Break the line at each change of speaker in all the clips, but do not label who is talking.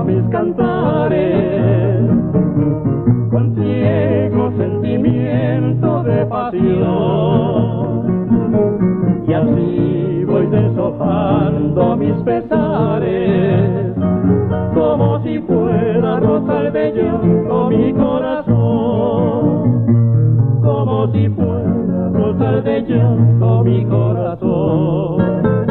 mis cantares con ciego sentimiento de pasión, y así voy deshojando mis pesares como si fuera rosal de llanto mi corazón, como si fuera rosal de llanto mi corazón.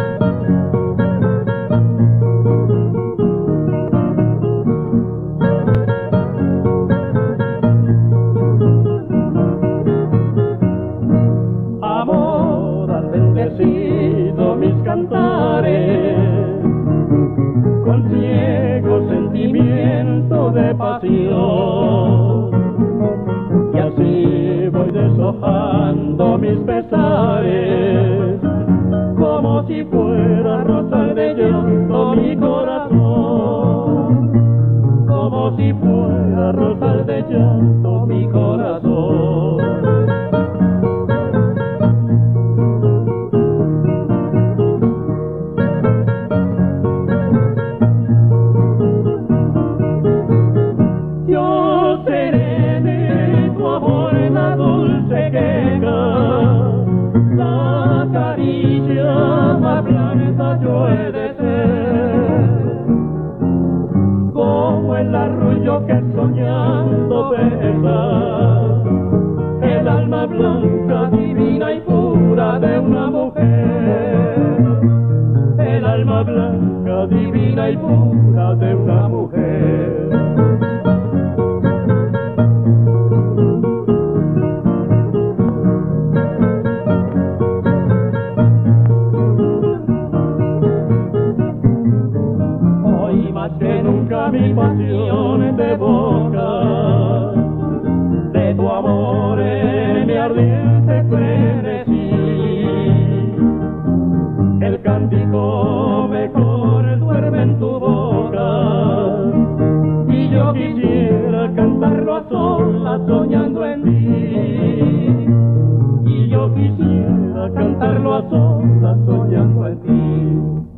Amor, has bendecido mis cantares con ciego sentimiento de pasión, y así voy deshojando mis pesares como si fuera rosal de llanto mi corazón, como si fuera rosal de llanto mi corazón. Yo seré de tu amor la dulce queja, la caricia más blanca yo he de ser, como el arrullo que soñando besa, el alma blanca, divina y pura de una mujer, el alma blanca, divina y pura de una mujer. Más que nunca mi pasión te evoca, de tu amor en mi ardiente frenesí, el cántico mejor duerme en tu boca, y yo quisiera cantarlo a solas soñando en ti, y yo quisiera cantarlo a solas soñando en ti.